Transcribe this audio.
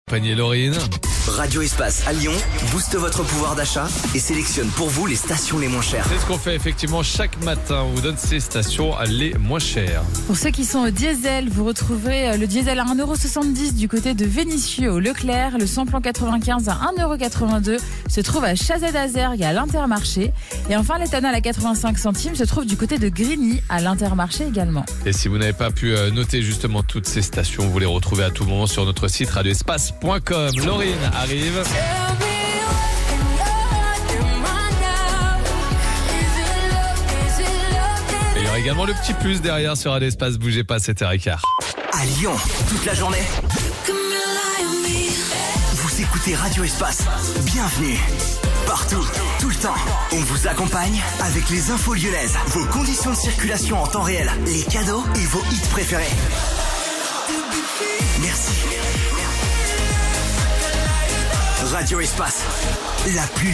Panier Laurine. Radio Espace à Lyon booste votre pouvoir d'achat et sélectionne pour vous les stations les moins chères. C'est ce qu'on fait effectivement chaque matin. On vous donne ces stations les moins chères. Pour ceux qui sont au diesel, vous retrouverez le diesel à 1,70€ du côté de Vénissieux au Leclerc. Le samplon 95 à 1,82€ se trouve à Chazet-d'Azergues à l'Intermarché. Et enfin, l'éthanol à 85 centimes se trouve du côté de Grigny à l'Intermarché également. Et si vous n'avez pas pu noter justement toutes ces stations, vous les retrouvez à tout moment sur notre site radioespace.com. Laurine arrive. Et il y aura également le petit plus derrière sur Radio Espace. Bougez pas, 7h15. À Lyon, toute la journée. Vous écoutez Radio Espace. Bienvenue. Partout, tout le temps. On vous accompagne avec les infos lyonnaises, vos conditions de circulation en temps réel, les cadeaux et vos hits préférés. Merci. Radio Espace, la plus